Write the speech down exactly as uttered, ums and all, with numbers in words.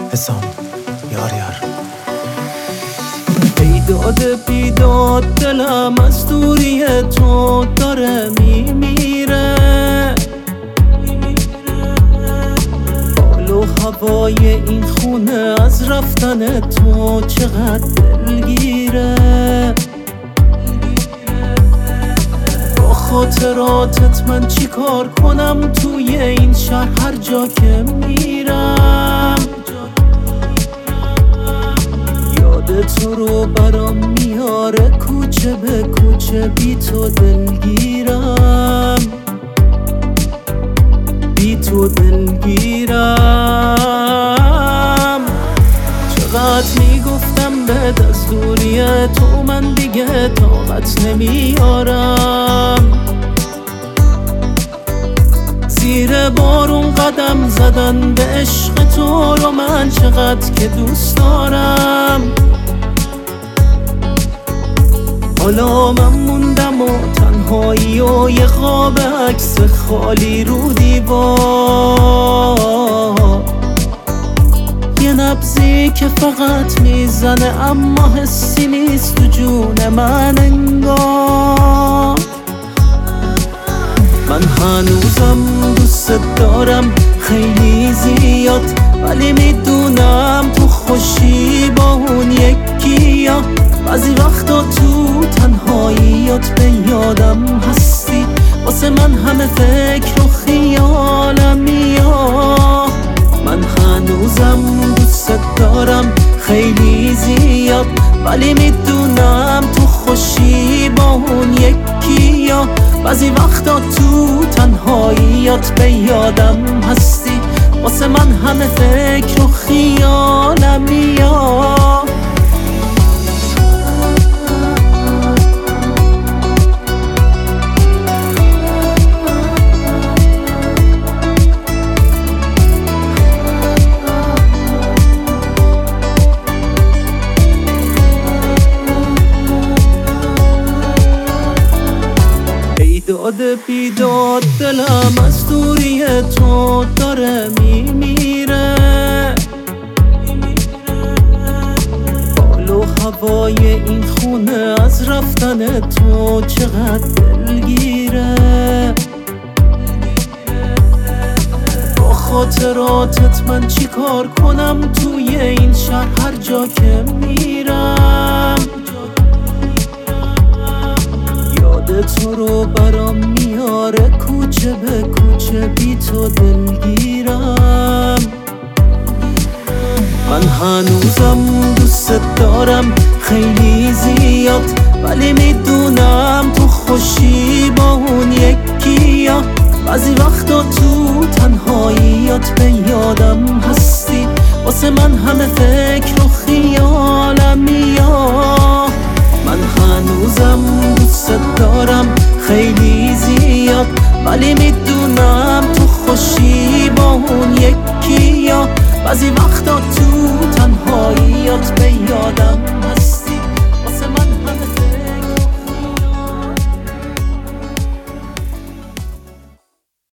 حسام یار یار. ای داده بیداد دلم از دوری تو داره میمیره، حال و هوای این خونه از رفتن تو چقدر دلگیره. با خاطراتت من چی کار کنم توی این شهر هر جا که میرم، یاد تو رو برام میاره کوچه به کوچه بی تو دلگیرم، بی تو دلگیرم. چقدر میگفتم بهت از دوری تو من دیگه طاقت نمیارم، زیر بارون قدم زدن به عشق تو رو من چقدر که دوست دارم. حالا من موندم و تنهایی و یه خواب عکس خالی رو دیوار، یه نبضی که فقط میزنه اما حسی نیست تو جون من انگار. من هنوزم دوست دارم خیلی زیاد، ولی میدونم تو خوشی با اون یکی ها. بعضی وقتا تو تنهاییات به یادم هستی، واسه من همه فکر و خیالم میاد. من هنوزم دوست دارم خیلی زیاد، ولی میدونم تو خوشی با اون یکی ها. بعضی وقتا تو تنهاییات به یادم هستی، واسه من همه فکر و خیالم میاد. داده بیداد دلم از دوری تو داره میمیره، حال و هوای این خونه از رفتن تو چقدر دلگیره. با خاطراتت من چی کار کنم توی این شهر هر جا که میرم، یاد تو رو برام میاره کوچه به کوچه بی تو دلگیرم. من هنوزم دوست دارم خیلی زیاد، ولی میدونم تو خوشی با اون یکی ها. بعضی وقتا تو تنهاییات به یادم هستی، واسه من همه فکر و خیالم میاد. من هنوزم دوست دارم خیلی زیاد، ولی میدونم تو خوشی با اون یکی ها. بعضی